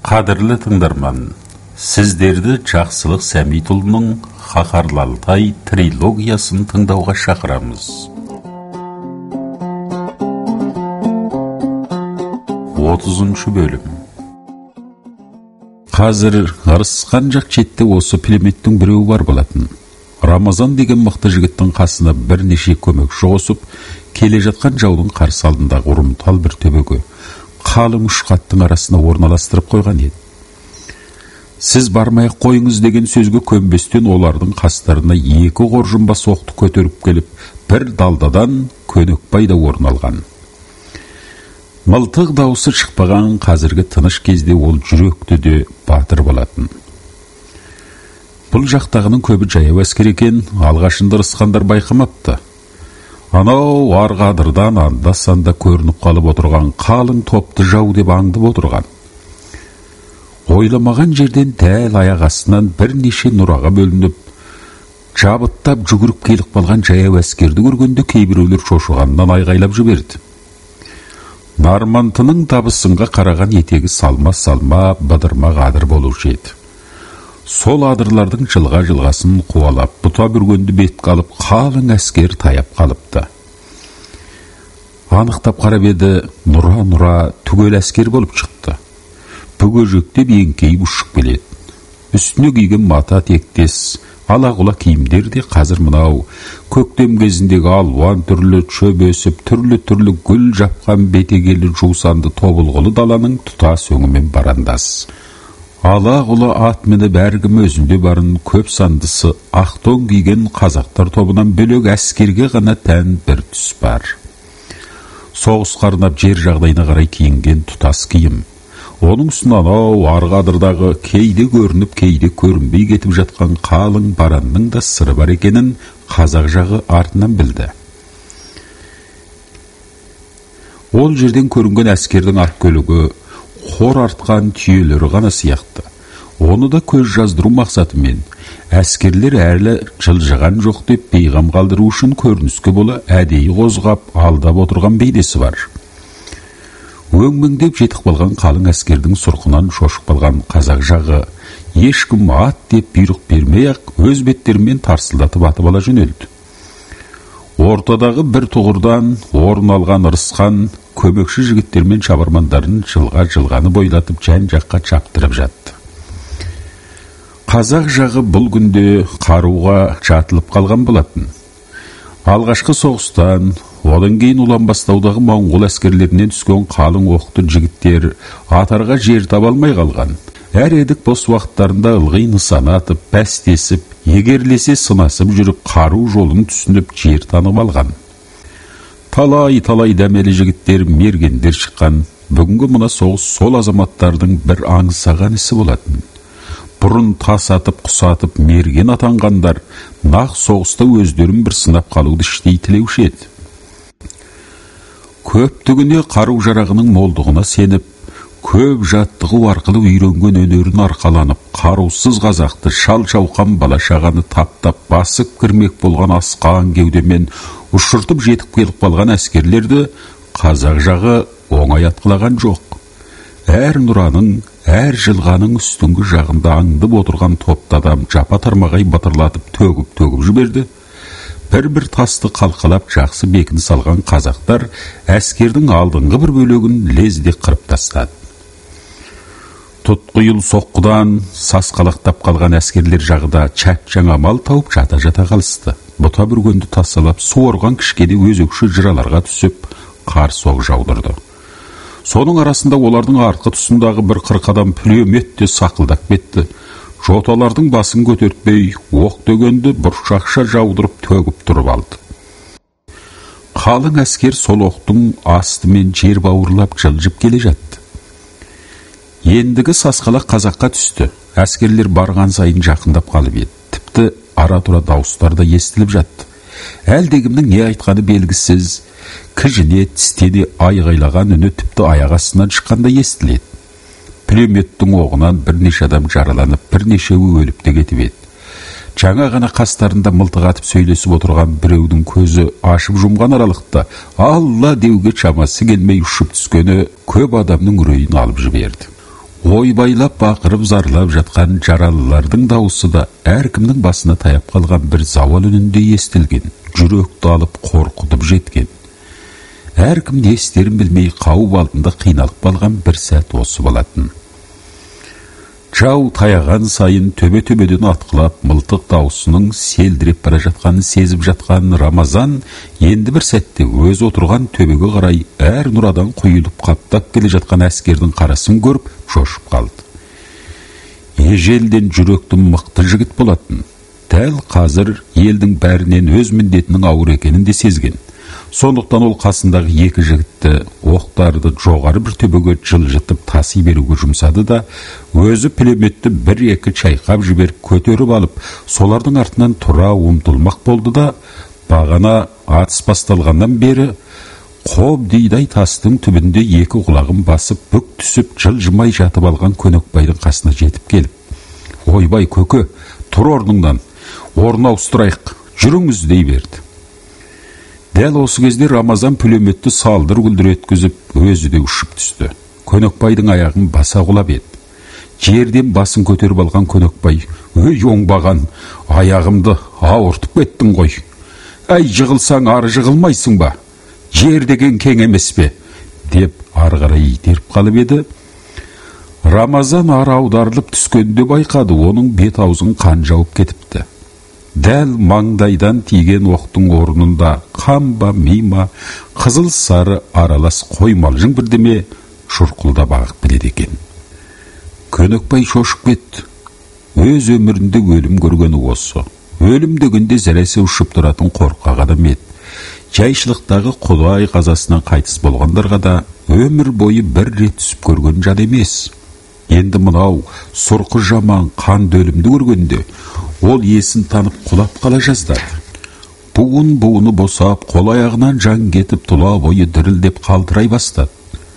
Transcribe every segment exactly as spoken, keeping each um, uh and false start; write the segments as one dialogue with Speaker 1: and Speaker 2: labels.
Speaker 1: Қадірлі тыңдарман, сіздерді Жақсылық Сәмитұлының Қаһарлы Алтай трилогиясын тыңдауға шақырамыз. отызыншы бөлім. Қазір ырысқан жақ четте осы пулеметтің біреуі бар болатын. Рамазан деген мықты жігіттің қасына бірнеше көмекші қосып, келе жатқан жаудың қарсы алдындағы ұрымтал бір төбеге қалың үш қаттың арасына орналастырып қойған еді. Сіз бармай қойыңыз деген сөзге көнбестен олардың қастарына екі қоржынбас оқты көтеріп келіп, бір далдадан Көнекбай да орын алған. Мылтық дауысы шықпаған қазіргі тыныш кезде ол жүректі де батыр болатын. Бұл жақтағының көбі жаяу әскер екен, алғашында ырысқандар байқамапты. Анау арғадырдан анда-санда көрініп қалып отырған қалың топты жау деп аңдып отырған. Ойламаған жерден дәл аяқ астынан бірнеше нұраға бөлініп, жабыттап жүгіріп келіп қалған жаяу әскерді көргенде кейбіреулер шошығаннан айғайлап жіберді. Нармантының табысынға қараған етегі салма-салма быдырма қадыр болушы еді. Сол адырлардың жылға-жылғасын қуалап, бұта бүргенді бет қалып, қалың әскер таяп қалыпты. Анықтап қарап еді, нұра-нұра түгел әскер болып шықты. Бүгежектеп еңкейіп ұшып келеді. Үстіне киген мата тектес, ала-құла киімдер де қазір мынау көктем кезіндегі алуан түрлі шөп өсіп, түрлі-түрлі гүл жапқан бетегелі жусанды тобылғылы даланың тұтас өңімен барандас. Ала-құла ат мініп әркім өзінде барын көп сандысы ақ тон киген қазақтар тобынан бөлек әскерге ғана тән бір түс бар. Соғыс қарнап жер жағдайына қарай киінген тұтас киім. Оның үстіне анау арғадырдағы кейде көрініп, кейде көрінбей кетіп жатқан қалың баранның да сыры бар екенін қазақ жағы артынан білді. Ол жерден көрінген әскердің ат көлігі қор артқан түйелері ғана сияқты. Оны да көз жаздыру мақсатымен әскерлер әлі жылжыған жоқ деп бейғам қалдыру үшін көрініске бола әдейі қозғап алдап отырған бейнесі бар. Өңмеңдеп жетіп қалған қалың әскердің сұрқынан шошып қалған қазақ жағы ешкім ат деп бұйрық бермей-ақ өз беттерімен тарсылдатып атып ала жөнелді. Ортадағы бір тұғырдан орын алған ырысқан көмекші жігіттер мен шабармандарын жылға-жылғаны бойлатып жан-жаққа чаптырып жатты. Қазақ жағы бұл күнде қаруға жатылып қалған болатын. Алғашқы соғыстан, одан кейін Уланбастаудағы моңғол әскерлерінен түскен қалың оқты жігіттер атарға жер таба алмай қалған. Әр едік бос уақыттарында ылғи нысана атып, бәстесіп, егерлесе сынасып жүріп, қару жолын түсініп, жер танып алған. Талай-талай дәмелі жігіттер, мергендер шыққан. Бүгінгі мұна соғыс сол азаматтардың бір аңсаған ісі болатын. Бұрын тас атып, құсатып, мерген атанғандар, нақ соғыста өздерін бір сынап қалуды іштей тілеуші еді. Көптігіне қару жарағының молдығына сеніп, көп жаттығу арқылы үйренген өнерін арқаланып, қарусыз қазақты шал-шауқан бала-шағаны таптап басып кірмек болған асқан кеудемен ұшыртып жетіп келіп қалған әскерлерді қазақ жағы оңай атқылаған жоқ. Әр нұраның, әр жылғаның үстіңгі жағында аңдып отырған топты адам жапа тармағай батырлатып төгіп-төгіп жіберді. Бір-бір тасты қалқалап жақсы бекіні салған қазақтар әскердің алдыңғы бір бөлігін лезде қырып тастады. Тұтқиыл соққыдан сасқалақтап қалған әскерлер жағыда чәп-жаңа мал тауып жата-жата қалысты. Бұта бүргенді тасалап, су орған кішкене өзекші жыраларға түсіп, қар соқ жаудырды. Соның арасында олардың артқы тұсындағы бір қырық адам пулемет те сақылдап кетті. Жоталардың басын көтертпей, оқ төгенді бұршақша жаудырып төгіп тұрып алды. Қалың әскер сол оқтың астымен жер бауырлап жылжып келе жатты. Ендігі сасқалақ қазаққа түсті. Әскерлер барған сайын жақындап қалып еді. Тіпті ара-тұра дауыстар да естіліп жатты. Әлдегімнің не айтқаны белгісіз, кіжіне, тістене айғайлаған үні тіпті аяқ астынан шыққанда естіледі. Пулеметтің оғынан бірнеше адам жараланып, бірнешеуі өліп те кетіп еді. Жаңа ғана қастарында мылтық атып сөйлесіп отырған біреудің көзі ашып жұмған аралықта Алла деуге шамасы келмей ұшып түскені көп адамның үрейін алып жіберді. ойбайлап бақырып зарлап жатқан жаралылардың дауысы да әркімнің басына таяп қалған бір зауал үніндей естілген, жүректі алып қорқытып жеткен. Әркім не істерін білмей қауіп алдында қиналып қалған бір сәт осы болатын. Жау таяған сайын төбе-төбеден атқылап, мылтық даусының селдіреп бара жатқанын сезіп жатқан Рамазан енді бір сәтте өз отырған төбеге қарай әр нұрадан құйылып қаптап келе жатқан әскердің қарасын көріп шошып қалды. Ежелден жүректі мықты жігіт болатын. Дәл қазір елдің бәрінен өз міндетінің ауыр екенін де сезген. Сондықтан ол қасындағы екі жігітті оқтарды жоғары бір төбеге жылжытып таси беруге жұмсады да, өзі пулеметті бір-екі чайқап жіберіп көтеріп алып, солардың артынан тұра ұмтылмақ болды да, бағана атыс басталғаннан бері қоб дейдай тастың түбінде екі құлағын басып, бүк түсіп, жылжымай жатып алған Көнекбайдың қасына жетіп келіп: "Ойбай көке, тұр орныңнан, орын ауыстырайық, жүріңіз" дей берді. Дәл осы кезде Рамазан пулеметті салдыр гүлдір еткізіп, өзі де ұшып түсті. Көнекбайдың аяғын баса құлап еді. Жерден басын көтеріп алған Көнекбай: "Өй оңбаған, аяғымды ауыртып кеттің ғой. Әй, жығылсаң ары жығылмайсың ба? Жер деген кең емес пе?" деп ары қарай итеріп қалып еді. Рамазан ары аударылып түскенде байқады, оның бет аузын қан жауып кетіпті. Дәл маңдайдан тиген оқтың орнында қамба, мима, қызыл сары аралас қоймалжың бірдеме шұрқылдап ағып келеді екен. Көнекбай шошып кетті. Өз өмірінде өлім көргені осы. Өлім дегенде зәресі ұшып тұратын қорқақ адам еді. Жайшылықтағы Құдай қазасынан қайтыс болғандарға да өмір бойы бір рет түсіп көрген жат емес. Енді мынау сұрқы жаман қанды өлімді көргенде ол есін танып құлап қала жаздады. Буын-буыны босап, қол аяғынан жан кетіп, тұла бойы дірілдеп қалтырай бастады.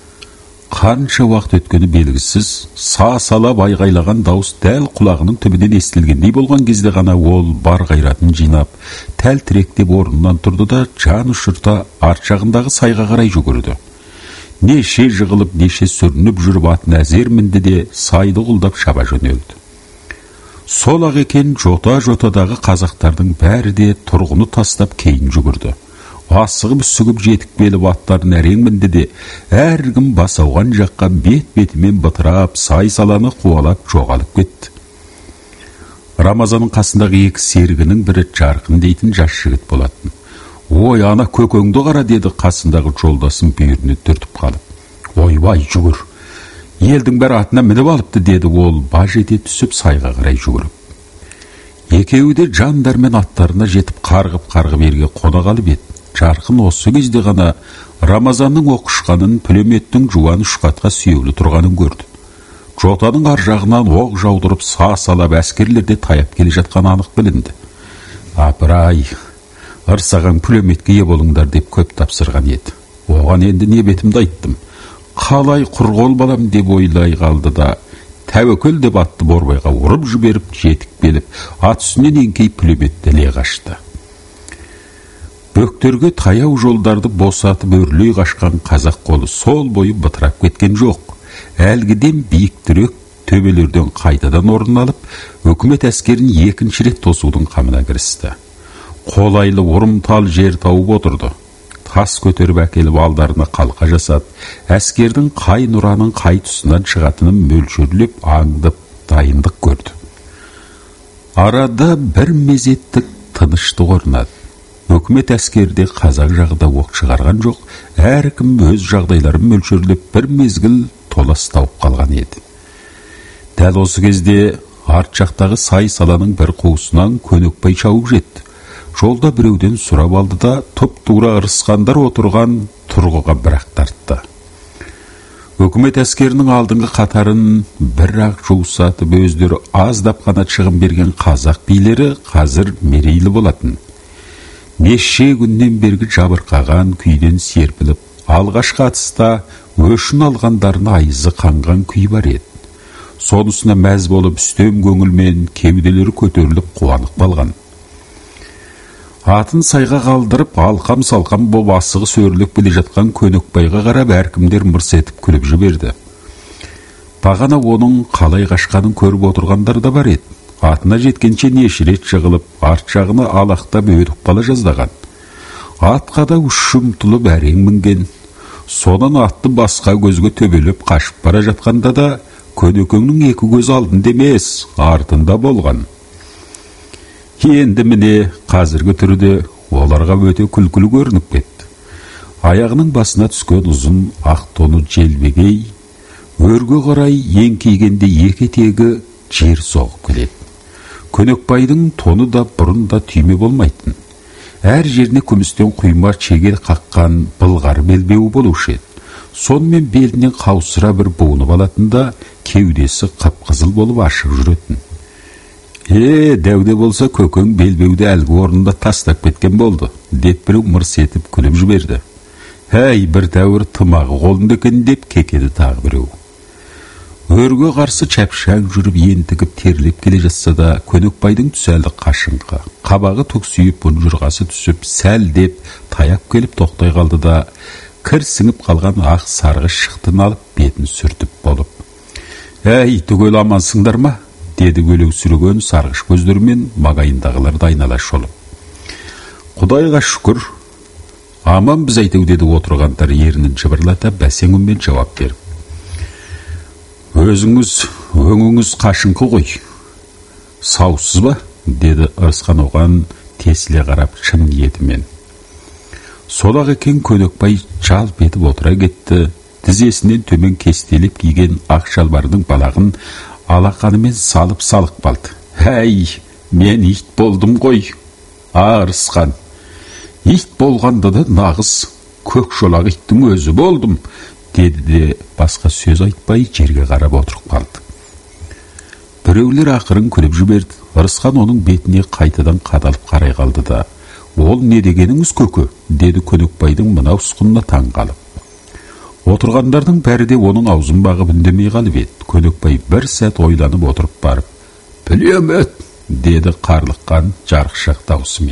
Speaker 1: Қанша уақыт өткені белгісіз, са-сала айғайлаған дауыс дәл құлағының түбінен естілгендей болған кезде ғана ол бар қайратын жинап, тәлтіректеп орнынан тұрды да жан ұшырта арт жағындағы сайға қарай жүгірді. Неше жығылып, неше сүрініп жүріп атын әзер мінді де сайды құлдап шаба жөнелді. Сол ақ екен, жота-жотадағы қазақтардың бәрі де тұрғыны тастап кейін жүгірді. Асығып сүгіп жетік беліп аттарын әрең мінді де, әркім бас ауған жаққа бет-бетімен бытырап, сай-саланы қуалап жоғалып кетті. Рамазанның қасындағы екі серігінің бірі Жарқын дейтін жас жігіт болатын. "Ой, ана көкөңді қара" деді қасындағы жолдасын бүйіріне түртіп қалып. "Ойбай, жүгір, елдің бәрі атына мініп алыпты" деді ол баж ете түсіп сайға қарай жүгіріп. Екеуі де жандармен аттарына жетіп қарғып-қарғып ерге қона қалып еді. Жарқын осы кезде ғана Рамазанның оқышқанын, пулеметтің жуан ұшқатқа сүйеулі тұрғанын көрді. Жотаның ар жағынан оқ жаудырып са-салап әскерлерде таяп келе жатқан анық білінді. "Апыр-ай, ырсаған пулеметке ие болыңдар" деп көп тапсырған еді. Оған енді не бетімді айттым, қалай құрғол балам деп ойлай қалды да, тәуекел деп атты борбайға ұрып жіберіп, жетік беліп, ат үстінен еңкей пулеметті іле қашты. Бөктерге таяу жолдарды босатып өрлей қашқан қазақ қолы сол бойы бытырап кеткен жоқ. Әлгіден биіктірек төбелерден қайтадан орын алып, өкімет әскерін екінші рет тосудың қамына кірісті. Қолайлы ұрымтал жер тауып отырды. Тас көтеріп әкеліп алдарына қалқа жасады. Әскердің қай нұраның қай тұсынан шығатынын мөлшерлеп, аңдып, дайындық көрді. Арада бір мезеттік тыныштық орнады. Өкімет әскерде қазақ жағында оқ шығарған жоқ, әркім өз жағдайларын мөлшерлеп бір мезгіл толас тауып қалған еді. Дәл осы кезде арт жақтағы сай-саланың бір қуысынан Көнекбай шауып жетті. Жолда біреуден сұрап алды да, тұп-тура ырысқандар отырған тұрғыға бір-ақ тартты. Өкімет әскерінің алдыңғы қатарын бір-ақ жуысатып, өздері аздап қана шығын берген қазақ билері қазір мерейлі болатын. Неше күннен бергі жабырқаған күйден серпіліп, алғашқы атыста өшін алғандарына айызы қанған күй бар еді. Сонысына мәз болып, үстем көңілмен кеуделері көтеріліп қуанып қалған. Атын сайға қалдырып, алқам-салқам боп асығы сөріліп келе жатқан Көнекбайға қарап, әркімдер мырс етіп күліп жіберді. Бағана оның қалай қашқанын көріп отырғандар да бар еді. Атына жеткенше неше рет жығылып, арт жағына алақтап өтіп қала жаздаған. Атқа да ұшымтылып әрең мінген. Сонан атты басқа көзге төбелеп қашып бара жатқанда да Көнекеңнің екі көз алдында емес, артында болған. Енді міне қазіргі түрде оларға өте күлкілі көрініп кетті. Аяғының басына түскен ұзын ақ тоны желбегей, өрге қарай еңкейгенде екі етегі жер соғып келеді. Көнекбайдың тоны да бұрын да түйме болмайтын. Әр жеріне күмістен құйма чегел қаққан былғар белбеуі болушы еді. Сонымен белінен қаусыра бір буынып алатында кеудесі қып-қызыл болып ашық жүретін. Е, дәуде болса көкең белбеуді әлгі орнында тастап кеткен болды, деп біреу мырс етіп күліп жіберді. Әй, бір тәуір тымағы қолында екен деп кекеді тағы біреу. Өрге қарсы чәпшаң жүріп ентігіп терлеп келе жатса да, Көнекбайдың түсі әлі қашыңқы. Қабағы түксиіп, ұнжырғасы түсіп, сәл деп таяп келіп тоқтай қалды да, кір сіңіп қалған ақ сарғыш шықтын алып бетін сүртіп болып. Әй, түгел амансыңдар ма? Деді көлеу сүрген сарғыш көздерімен маңайындағыларды айнала шолып. Құдайға шүкір, аман біз әйтеу, деді отырғандар ерінін жыбырлата бәсең үнмен жауап беріп. Өзіңіз, өңіңіз қашыңқы ғой. Саусыз ба? Деді Ырысқан оған тесіле қарап шын ниетімен. Солақ екен. Көнекбай жалп етіп отыра кетті. Тізесінен төмен кестелеп киген ақ шалбардың балағын алақанымен салып салық балды. Әй, мен ит болдым ғой. А, Ырысқан, ит болғанда да нағыз көк шолақ иттің өзі болдым, деді де басқа сөз айтпай жерге қарап отырып қалды. Біреулер ақырын күліп жіберді. Ырысқан оның бетіне қайтадан қадалып қарай қалды да, ол не дегеніңіз көке? Деді Көнекбайдың мынау ұсқынына таң қалып. Отырғандардың бәрі де оның аузын бағып үндемей қалып еді. Көнекбай бір сәт ойланып отырып барып, Пулемет, деді қарлыққан жарықшақ даусымен.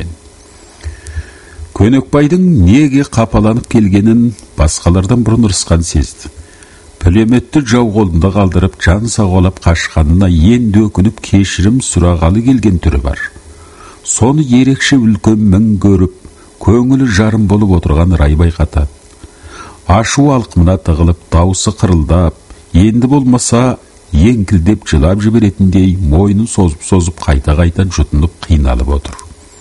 Speaker 1: Көнекбайдың неге қапаланып келгенін басқалардан бұрын Ырысқан сезді. Пулеметті жау қолында қалдырып жан сағалап қашқанына енді өкініп кешірім сұрағалы келген түрі бар. Соны ерекше үлкен мін көріп, көңілі жарым болып отырған рай байқатады. Ашу алқымына тығылып, даусы қырылдап, енді болмаса еңкілдеп жылап жіберетіндей мойнын созып-созып қайта-қайтан жұтынып қиналып отыр.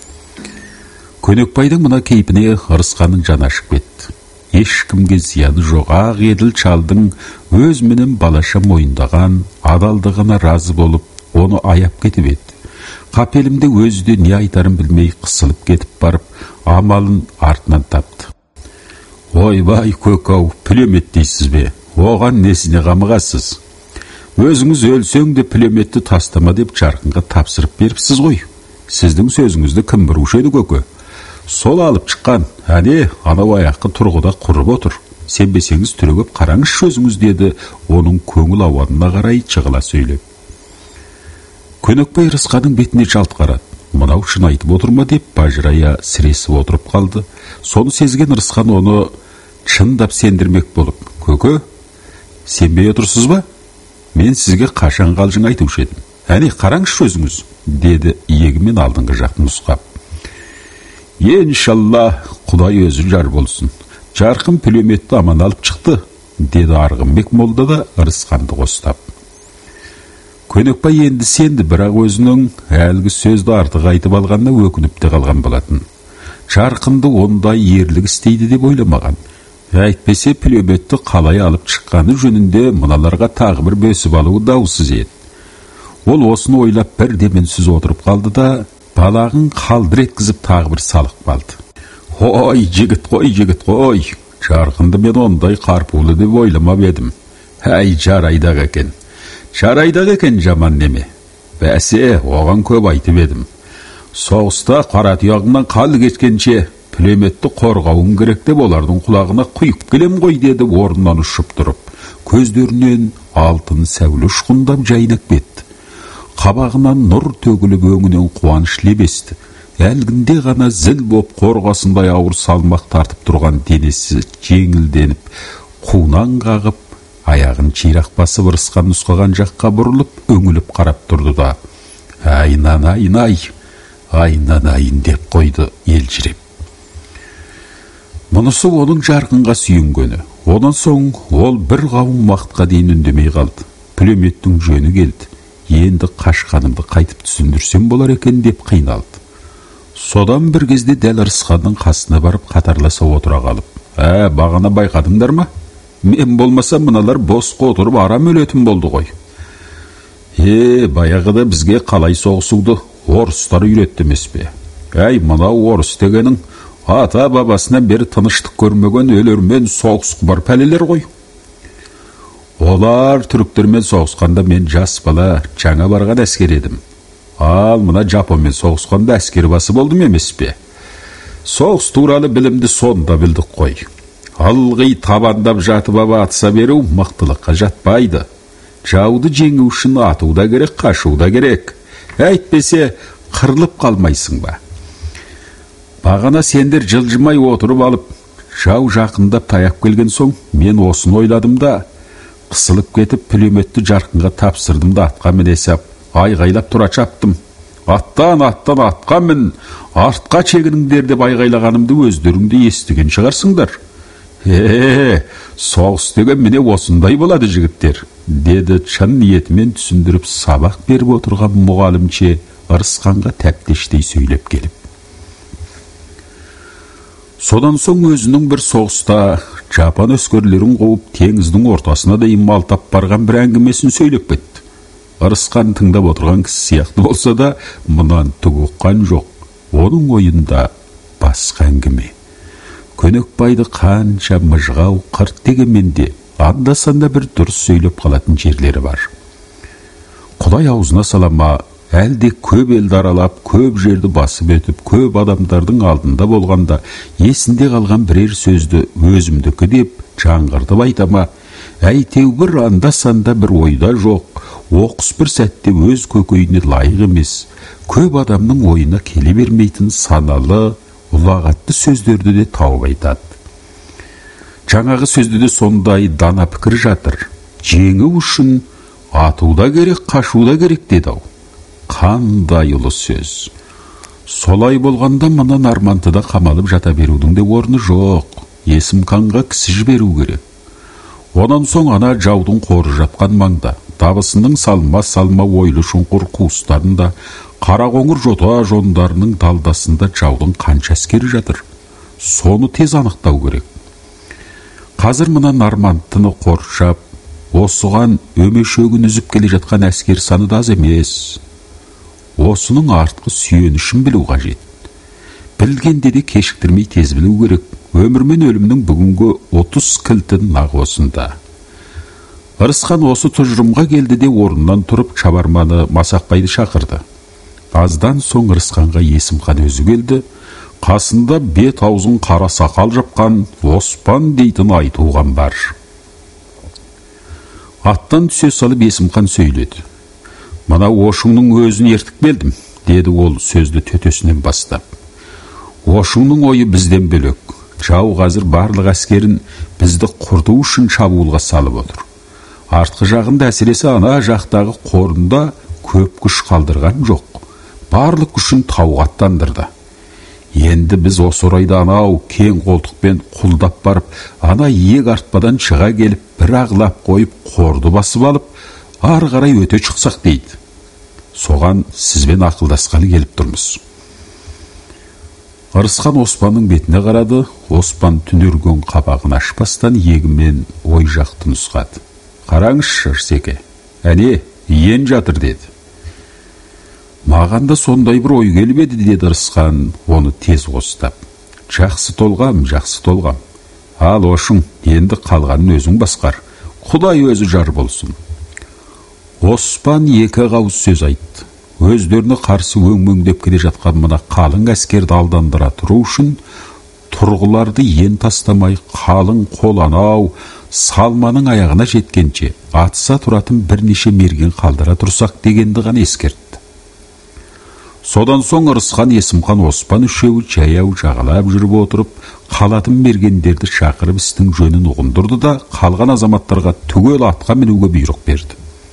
Speaker 1: Көнекбайдың мына кейпіне Ырысқанның жаны ашып кетті. Ешкімге зияны жоқ ақ еділ шалдың өз мінін балаша мойындаған адалдығына разы болып, оны аяп кетіп еді. Қапелімде өзі де не айтарын білмей қысылып кетіп барып, амалын артынан тапты. Ойбай көкау, Пулемет дейсіз бе? Оған несіне қамығасыз? Өзіңіз өлсең де Пулеметті тастама деп жарқынға тапсырып беріпсіз ғой. Сіздің сөзіңізді кім бұрушы еді көке? Сол алып шыққан, әне, анау аяққа тұрғыда құрып отыр. Сенбесеңіз түрегіп қараңыз сөзіңіз, деді оның көңіл ауанына қарай жығыла сөйлеп. Көнекбай Ырысқанның бетіне жалт қарады. Мынау шын айтып отыр ма деп бажырая сіресіп отырып қалды. Соны сезген Ырысқан оны шындап сендірмек болып, көке, сенбей отырсыз ба? Мен сізге қашан қалжың айтушы едім. Әне, қараңыз сөзіңіз, деді иегімен алдыңғы жақтың нұсқап. Иншалла, Құдай өзі жар болсын. Жарқын Пулеметті аман алып шықты, деді Арғынбек молда да Ырысқанды қостап. Көнекбай енді сенді, бірақ өзінің әлгі сөзді артық айтып алғанына өкініп те қалған болатын. Жарқынды ондай ерлік істейді деп ойламаған. Әйтпесе Пулеметті қалай алып шыққаны жөнінде мыналарға тағы бір бөсіп алуы даусыз еді. Ол осыны ойлап бір деменсіз отырып қалды да, балағын қалдыр еткізіп тағы бір салық қалды. Ой, жігіт қой, жігіт қой, Жарқынды мен ондай қарпулы деп ойламап едім. Әй, жарайдағы екен. Жарайдағы екен, жаман неме. Бәсе, оған көп айтып едім. Соғыста қара тұяғынан қал кеткенше Пулеметті қорғауын керек деп олардың құлағына құйып келем ғой, деді орнынан ұшып тұрып. Көздерінен алтын сәуле ұшқындап жайнап кетті. Қабағынан нұр төгіліп өңінен қуаныш лебесті. Әлгінде ғана зіл боп қорғасындай ауыр салмақ тартып тұрған денесі жеңілденіп, қуынан қағып, аяғын чирак басып ырысқан нұсқаған жаққа бұрылып өңіліп қарап тұрды да, айнанайын ай, айнанайын деп қойды елжіреп. Мұнысы оның жарқынға сүйінгені. Онан соң ол бір қауым уақытқа дейін үндемей қалды. Пулеметтің жөні келді. Енді қашқанымды қайтып түсіндірсем болар екен деп қиналды. Содан бір кезде дәл ырысқанның қасына барып қатарласа отыра қалып, «Ә, бағана байқадыңдар ма? Мен болмаса мыналар босқа отырып арам өлетін болды ғой. Е, баяғыда бізге қалай соғысуды орыстар үйретті емес пе? Әй, мынау орыс дегенің ата бабасынан бері тыныштық көрмеген өлермен соғыс құбар пәлелер ғой. Олар түріктермен соғысқанда мен жас бала жаңа барған әскер едім. Ал мына Жапонмен соғысқанда әскер басы болдым емес пе? Соғыс туралы білімді сонда білдік қой. Алғи табандап жатып аба атса беру мықтылыққа жатпайды. Жауды жеңу үшін ату да керек, қашу да керек. Әйтпесе қырылып қалмайсың ба? Бағана сендер жылжымай отырып алып, жау жақындап таяп келген соң, мен осыны ойладым да, қысылып кетіп пулеметті жарқынға тапсырдым да атқа мінесіп, айғайлап тұра чаптым. Аттан, аттан, атқа мін, артқа чегініңдер деп айғайлағанымды өздеріңді естіген шығарсыңдар. Е, соғыс деген міне осындай болады жігіттер, деді шын ниетімен түсіндіріп сабақ беріп отырған мұғалімше ырысқанға тәптештей сөйлеп келіп. Содан соң өзінің бір соғыста Жапон әскерлерін қуып теңіздің ортасына дейін малтап барған бір әңгімесін сөйлеп кетті. Ырысқан тыңдап отырған кісі сияқты болса да, мұнан түк ұққан жоқ. Оның ойында басқа әңгіме. Көнекбайды қанша мыжғау қырт дегенмен де анда-санда бір дұрыс сөйлеп қалатын жерлері бар. Құдай аузына салама, әлде көп елді аралап, көп жерді басып өтіп, көп адамдардың алдында болғанда есінде қалған бірер сөзді өзімдікі деп жаңғыртып айтама, әйтеу бір анда-санда бір ойда жоқ, оқыс бір сәтте өз көкейіне лайық емес, көп адамның ойына келе бермейтін саналы, ұлағатты сөздерді де тауып айтады. Жаңағы сөзді де сондай дана пікір жатыр. Жеңу үшін атуда керек, қашуда керек деді ау. Қандай ұлы сөз. Солай болғанда мына Нармантыда қамалып жата берудің де орны жоқ. Есім қанға кісі жіберу керек. Онан соң ана жаудың қоры жатқан маңда, табысының салма-салма ойлы шұңқыр қуыстарында, Қарақоңыр жота жондарының далдасында жаудың қанша әскері жатыр. Соны тез анықтау керек. Қазір мына Нармантыны қоршап, осыған өмешөгін үзіп келе жатқан әскер саны да аз емес. Осының артқы сүйенішін білу қажет. Білгенде де кешіктірмей тез білу керек. Өмір мен өлімнің бүгінгі отыз кілтін нақ осында. Ырысқан осы тұжырымға келді де орнынан тұрып Шабарманы Масақбайды шақырды. Аздан соң Ырысқанға Есімхан өзі келді. Қасында бет аузын қара сақал жапқан Оспан дейтін айтуған бар. Аттан түсе салып Есімхан сөйледі. Мына Ошыңның өзін ертіп келдім, деді ол сөзді төтесінен бастап. Ошыңның ойы бізден бөлек. Жау қазір барлық әскерін бізді құрту үшін шабуылға салып отыр. Артқы жағында әсіресе ана жақтағы қорында көп күш қалдырған жоқ. Барлық күшін тауға аттандырды. Енді біз осы орайда анау кең қолтықпен құлдап барып, ана иек артпадан шыға келіп, бір ағлап қойып, қорды басып алып, ары қарай өте шықсақ дейді. Соған сізбен ақылдасқалы келіп тұрмыз. Ырысқан Оспанның бетіне қарады. Оспан түнерген қабағын ашпастан егімен ой жақты нұсқады. Қараңызшы, Ырсеке, әне, иен жатыр деді. Маған да сондай бір ой келіп еді, деді Ырысқан, оны тез қостап. Жақсы толғам, жақсы толғам. Ал Ошың, енді қалғанын өзің басқар. Құдай өзі жар болсын. Оспан екі қауыз сөз айтты. Өздеріне қарсы өң-мөңдеп келе жатқан мына қалың әскерді алдандыра тұру үшін тұрғыларды ен тастамай қалың қол анау Салманың аяғына жеткенше атыса тұратын бірнеше мерген қалдыра тұрсақ дегенді ғана ескертті. Содан соң Ырысхан, Есімхан, Оспан үшеуі жаяу жағалап жүріп отырып, қалатын мергендерді шақырып істің жөнін ұғындырды да, қалған азаматтарға түгел атқа мінуге бұйрық берді.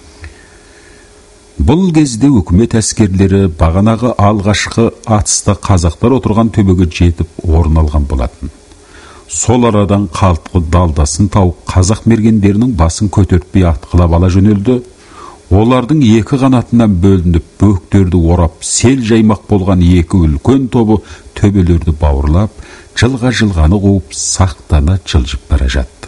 Speaker 1: Бұл кезде үкімет әскерлері бағанағы алғашқы атыста қазақтар отырған төбеге жетіп орын алған болатын. Сол арадан қалтқы далдасын тауып, қазақ мергендерінің басын көтертпей атқылап ала жөнелді. Олардың екі қанатынан бөлініп, бөктерді орап, сел жаймақ болған екі үлкен тобы төбелерді бауырлап, жылға-жылғаны қуып, сақтана жылжып бара жатты.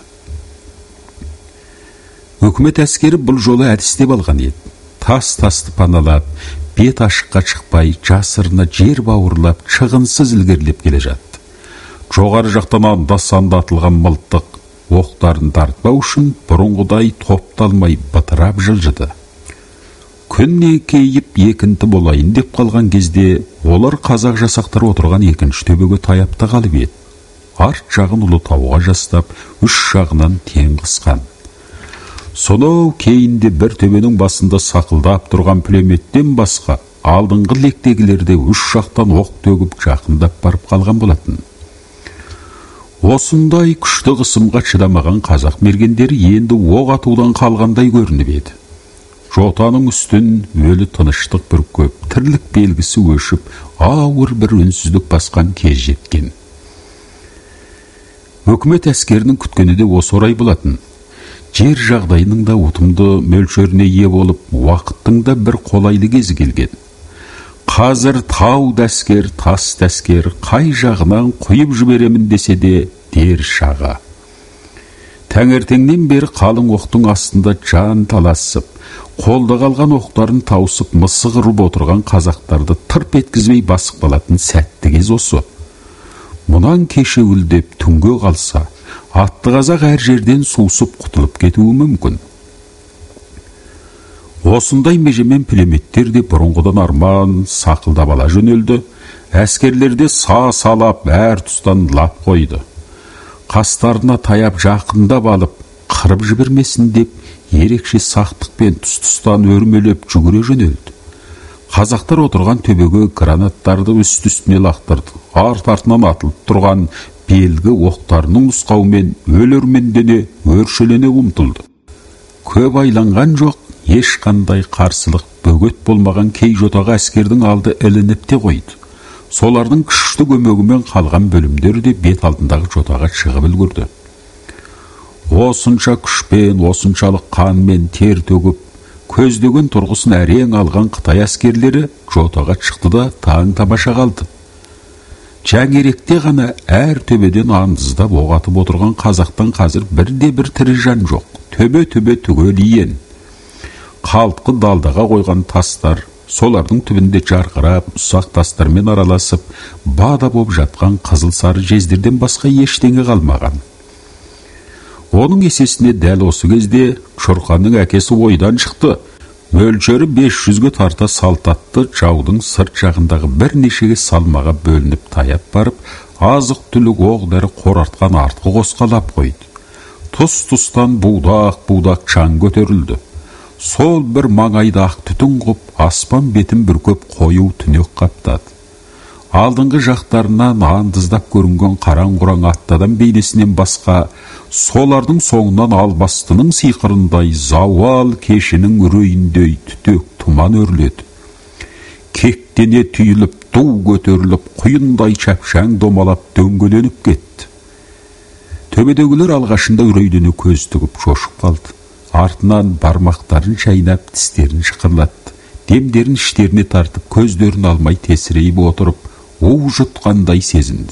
Speaker 1: Үкімет әскері бұл жолы әдістеп алған еді. Тас-тасты паналап, бет ашыққа шықпай, жасырына жер бауырлап, шығынсыз ілгерілеп келе жатты. Жоғары жақтан анда-санда атылған мылтық оқтарын тартпау үшін бұрынғыдай топталмай бытырап жылжыды. Күнне кейіп екінті болайын деп қалған кезде, олар қазақ жасақтары отырған екінші төбеге таяпта қалып еді. Арт жағын ұлы тауға жастап, үш жағынан тең қысқан. Сонау кейінде бір төбенің басында сақылдап тұрған пулеметтен басқа, алдыңғы лектегілерде үш жақтан оқ төгіп жақындап барып қалған болатын. Осындай күшті қысымға шыдамаған қазақ мергендері енді оқ атудан қалғандай көрініп еді. Жотаның үстін өлі тыныштық бүркеп, тірлік белгісі өшіп, ауыр бір үнсіздік басқан кез жеткен. Үкімет әскерінің күткені де осы орай болатын. Жер жағдайының да ұтымды мөлшеріне ие болып, уақыттың да бір қолайлы кезі келген. Қазір тау дәскер, тас дәскер, қай жағынан құйып жіберемін десе де дер шаға. Таңертеңнен бері қалың оқтың астында жан таласып, қолда қалған оқтарын таусып мысық ұрып отырған қазақтарды тырп еткізбей басып қалатын сәтті кез осы. Мұнан кеше үлдеп түнге қалса, атты қазақ әр жерден суысып құтылып кетуі мүмкін. Осындай межемен пулеметтер де бұрынғыдан арман сақылдап ала жөнелді. Әскерлерде са салап әр тұстан лап қойды. Қастарына таяп жақындап алып, қырып жібермесін деп, ерекше сақтықпен тұс-тұстан өрмелеп жүгіре жөнелді. Қазақтар отырған төбеге гранаттарды үст-үстіне лақтырды. Арт-артынан атылып тұрған белгі оқтарының нұсқауымен өлермендене, өршелене ұмтылды. Көп айланған жоқ, ешқандай қарсылық бөгет болмаған кей жотаға әскердің алды ілініп те қойды. Солардың күшті көмегімен қалған бөлімдер де бет алдындағы жотаға шығып үлгірді. Осынша күшпен, осыншалық қанмен тер төгіп, көздеген тұрғысын әрең алған Қытай әскерлері жотаға шықты да таң тамаша қалды. Жәңеректе ғана әр төбеден андыздап оқ атып отырған қазақтан қазір бірде бір тірі жан жоқ. Төбе-төбе түгел иен. Қалтқы далдаға қойған тастар, солардың түбінде жарқырап, ұсақ тастармен араласып, бада боп жатқан қызыл-сары жездерден басқа ештеңе қалмаған. Оның есесіне дәл осы кезде Шұрқанның әкесі ойдан шықты. Мөлшері бес жүзге тарта салтатты жаудың сырт жағындағы бірнешеге салмаға бөлініп таяп барып, азық-түлік оқ-дәрі қорартқан артқы қосқалап қойды. Тұс-тұстан будақ-будақ шаң көтерілді. Сол бір маңайды ақ түтін құп, аспан бетін бүркеп қою түнек қаптады. Алдыңғы жақтарынан андыздап көрінген қараң-құраң аттадан бейнесінен басқа, солардың соңынан албастының сиқырындай зауал кешінің үрейіндей түтек тұман өрледі. Кектене түйіліп, ду көтеріліп, құйындай чәпшәң домалап дөңгеленіп кетті. Төбедегілер алғашында үрейдені көз тігіп шошып қалды. Артынан бармақтарын шайнап, тістерін шықырлатты. Демдерін іштеріне тартып, көздерін алмай тесірейіп отырып, оу жұтқандай сезінді.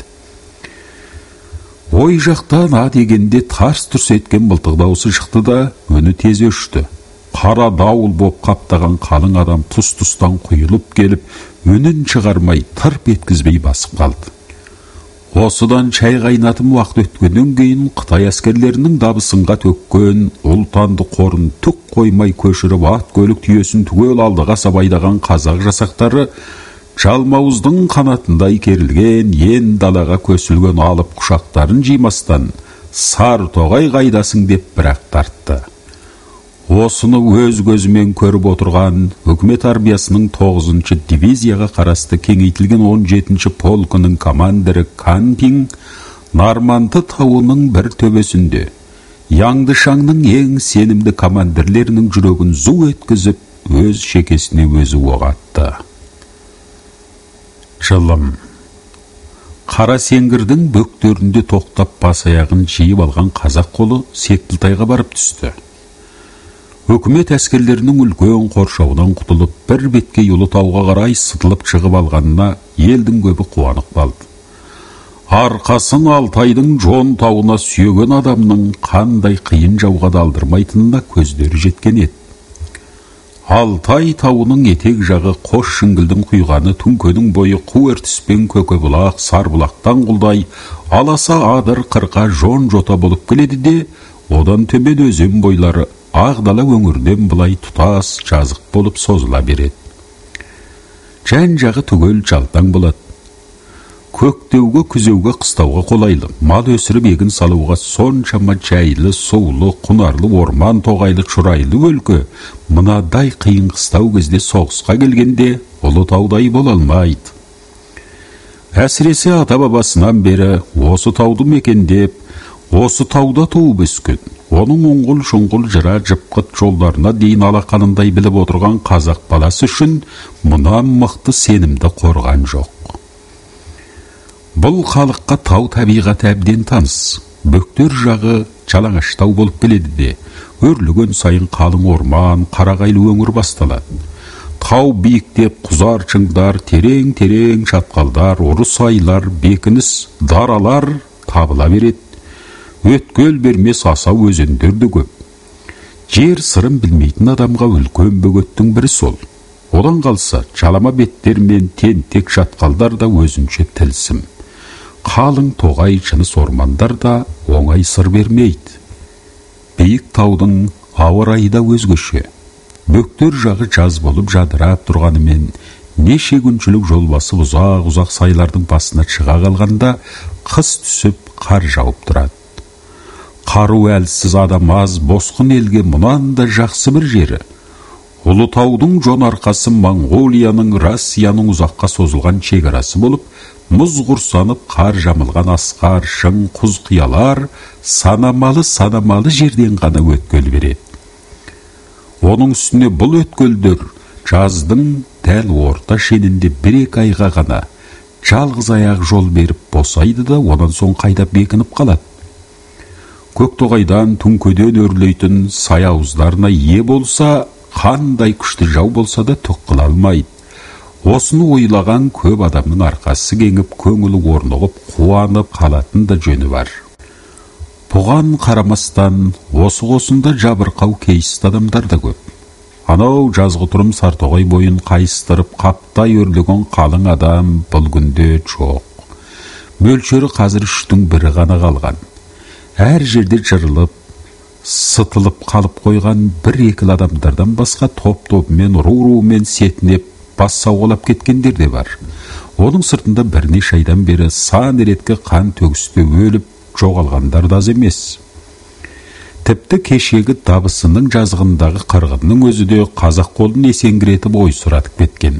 Speaker 1: Ой жақтан а дегенде тарс-тұрс еткен мылтық даусы шықты да, үні тез өшті. Қара дауыл боп қаптаған қалың адам тұс-тұстан құйылып келіп, үнін шығармай, тырп еткізбей басып қалды. Осыдан шай қайнатым уақыт өткеннен кейін Қытай әскерлерінің дабысынға төккен ұлтанды қорын түк қоймай көшіріп ат көлік түйесін түгел алдыға сабайдаған қазақ жасақтары жалмауыздың қанатындай керілген ен далаға көсілген алып құшақтарын жимастан сар тоғай қайдасың деп бірақ тартты. Осыны өз көзімен көріп отырған үкімет армиясының тоғызыншы дивизияға қарасты кеңейтілген он жетінші полкының командирі Канпин Нарманты тауының бір төбесінде Яңдышаңның ең сенімді командирлерінің жүрегін зу еткізіп, өз шекесіне өзі оқ атты. Жылым. Қара сеңгірдің бөктерінде тоқтап бас аяғын жиып алған қазақ қолы Сектілтайға барып түсті. Өкімет әскерлерінің үлкен қоршауынан құтылып, бір бетке Ұлытауға қарай сытылып шығып алғанына елдің көбі қуанып қалды. Арқасын Алтайдың Жон тауына сүйеген адамның қандай қиын жауға далдырмайтынына көздері жеткен еді. Алтай тауының етек жағы қос шіңгілдің құйғаны түнкенің бойы қу ертіспен Көкебұлақ, Сарбұлақтан құлдай, аласа адыр қырқа жон жота болып келеді де, одан төмен өзен бойлары Ағдала өңірден бұлай тұтас жазық болып созыла береді. Жан жағы түгел жалтаң болады. Көктеуге, күзеуге, қыстауға қолайлы, мал өсіріп егін салуға соншама жайлы, сулы, құнарлы, орман тоғайлы, шұрайлы өлке, мынадай қиын қыстау кезде соғысқа келгенде Ұлытаудай бола алмайды. Әсіресе ата-бабасынан бері осы тауды мекендеп, осы тауда туып өскен, оның оңғыл-шоңғыл жыра жыпқыт жолдарына дейін алақанындай біліп отырған қазақ баласы үшін мұнан мықты сенімді қорған жоқ. Бұл халыққа тау табиғаты әбден таныс. Бөктер жағы жалаңаштау болып келеді де, өрлеген сайын қалың орман, қарағайлы өңір басталады. Тау биіктеп, құзар шыңдар, терең-терең шатқалдар, ұрыс айлар, бекініс, даралар табыла береді. Өткел бермес асау өзендерді көп. Жер сырын білмейтін адамға үлкен бөгеттің бірі сол. Одан қалса, жалама беттер мен тентек шатқалдар да өзінше тілсім. Қалың тоғай жыныс ормандар да оңай сыр бермейді. Биік таудың ауа райы да өзгеше. Бөктер жағы жаз болып жадырап тұрғанымен, неше күншілік жол басып ұзақ-ұзақ сайлардың басына шыға қалғанда қыс түсіп қар жауып тұрады. Қару әлсіз адам аз, босқын елге мұнан да жақсы бір жері. Ұлытаудың жон арқасы Моңғолияның, Россияның ұзаққа созылған шекарасы болып, мұз құрсанып қар жамылған асқар, шың, құз қиялар санамалы-санамалы жерден ғана өткел береді. Оның үстіне бұл өткелдер жаздың дәл орта шенінде бір-екі айға ғана жалғыз аяқ жол беріп босайды да, онан соң қайда бекініп қалады. Көктоғайдан түнкеден өрлейтін сай ауыздарына ие болса, қандай күшті жау болса да түк қыла алмайды. Осыны ойлаған көп адамның арқасы кеңіп, көңілі орнығып, қуанып қалатын да жөні бар. Бұған қарамастан, осы қосында жабырқау кейісті адамдар да көп. Анау жазғытұрым Сартоғай бойын қайыстырып, қаптай өрлеген қалың адам бұл күнде жоқ. Мөлшері қазір үштің бірі ғана қалған. Әр жерде жырылып, сытылып қалып қойған бір-екі адамдардан басқа топ-топымен, ру-румен сетінеп, бас сауғалап кеткендер де бар. Оның сыртында бірнеше айдан бері сан реткі қан төгісте өліп жоғалғандар да аз емес. Тіпті кешегі дабысының жазғындағы қырғынның өзі де қазақ қолын есеңгіретіп ойсыратып кеткен.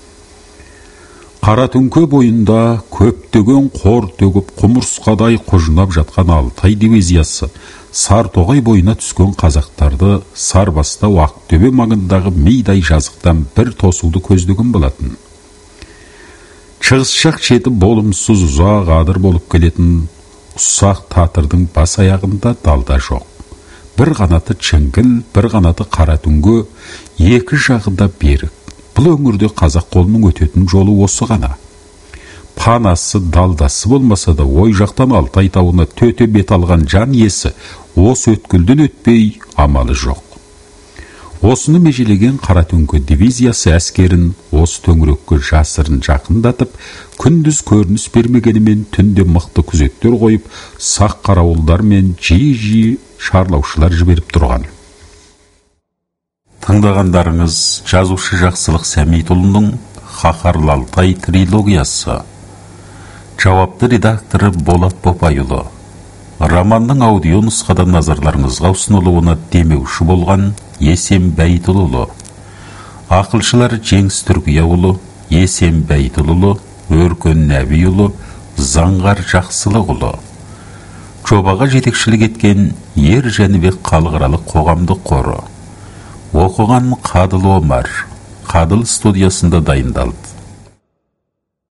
Speaker 1: Қара түнке бойында көптеген қор төгіп құмырсқадай құжынап жатқан Алтай дивизиясы Сартоғай бойына түскен қазақтарды Сарбастау Ақтөбе маңындағы мидай жазықтан бір тосуды көздеген болатын. Шығыс жақ шеті болымсыз ұзақ адыр болып келетін ұсақ татырдың бас аяғында далда жоқ. Бір қанаты чыңгіл, бір қанаты қара түнге, екі жағында берік. Бұл өңірде қазақ қолының өтетін жолы осы ғана. Панасы, далдасы болмаса да, ой жақтан Алтай тауына төте бет алған жан иесі осы өткелден өтпей амалы жоқ. Осыны межелеген қара түнгі дивизиясы әскерін осы төңірекке жасырын жақындатып, күндіз көрініс бермегенімен түнде мықты күзеттер қойып, сақ қарауылдар мен жиі-жиі шарлаушылар жіберіп тұрған. Тыңдағандарыңыз жазушы Жақсылық Сәмитұлының Қаһарлы Алтай трилогиясы. Жауапты редакторы Болат Бопайұлы. Романның аудио нұсқада назарларыңызға ұсынылуына демеуші болған Есенбәйділұлы. Ақылшылар Жеңіс Түркияұлы, Есенбәйділұлы, Өркен Нәбиұлы, Заңғар Жақсылықұлы. Жобаға жетекшілік еткен Ер Жәнібек халықаралық қоғамдық қоры. Оқыған Қадыл Омар. Қадыл студиясында дайындалды.